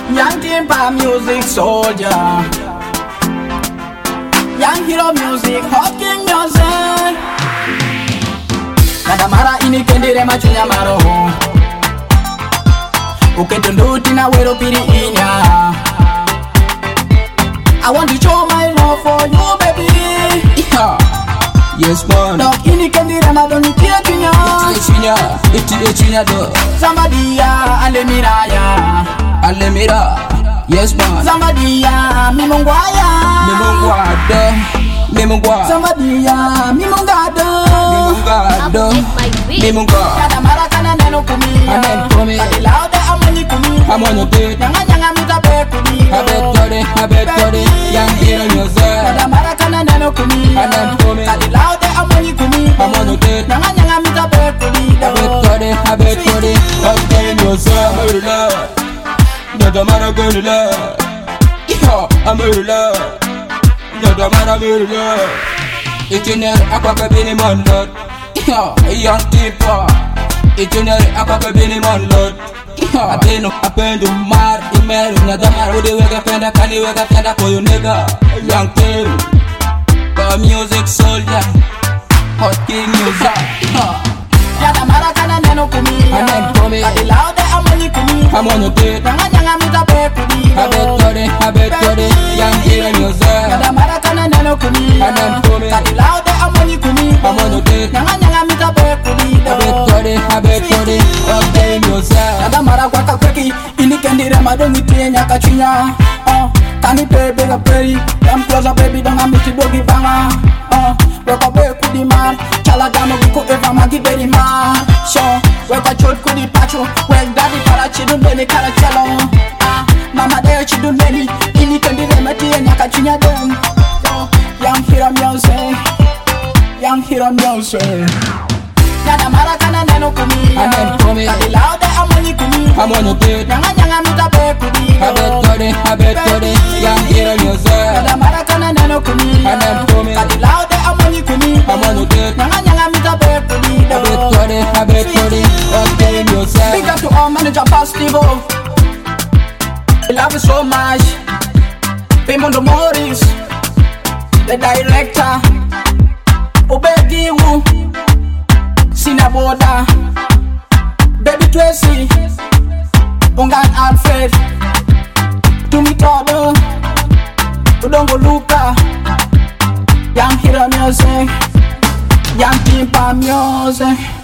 Young Timpa music soldier, Young Hero music, Hot King music. Nadamara ini kendire machunya maro, uketunduti na wero piri inya. I want to show my love for you, baby. Yeah. Yes man. Dog ini kendire madoni kia chunya. Iti chunya do. Somebody ya alemira. Alemira. Yes man. Somebody ya mimongwaya. Mimongwa. Somebody ya mimongado. Kada marakana neno kumi. Kadi laude amani kumi. Nyanga mita pe kumi. Habetore. Young Hero music. Kada marakana neno kumi. Kadi laude amani kumi. Nyanga mita pe kumi. Habetore. Okay music. Amurula. Nadamara gurula. Amurula. Nadamara amurula. Itinerary akakabini manlot. Young Timpa. Itinerary akakabini manlot. Ateno apendo mar imeru nadamara ude wega penda kani wega penda koyo nigga. Young Timpa music soldier. Hot King music. Kada marakana neno kumi. Kadi laude amani kumi. Nyanga mita pe kumi. Habetore. Young Hero music. Kada marakana neno kumi. Kadi laude amani kumi. Nyanga mita pe kumi. Habetore. Okay music. Kada mara kwa kakweki ini kendire madongi tiye nyaka chinya. Kani pe bega peri. Come closer baby don't amiti dogi banga. Weka be kudi man. Chala dano biko eva magi beri man. Weka chod kudi pacho. Wek daddy para chidun beni kara chelo. Mama deo chidun beni. Ini kendire matiye nyaka chinya den. Young Hero music. Young Hero music. Kada marakana neno kumi. Kadi laude amani kumi. Nyanga mita pe kumi. Habetore. Young Hero music. Kada marakana neno kumi. Kadi laude amani kumi. Nyanga mita pe kumi. Habetore. Okay music. Big up to all manager Pastivo. I love you so much. Paymondo Morris, the director. Obegiwu. Sinaboda, Baby Tracy, Bongan Alfred, Tumi Todo, Udongo Luka, Young Hero music, Young Timpa music.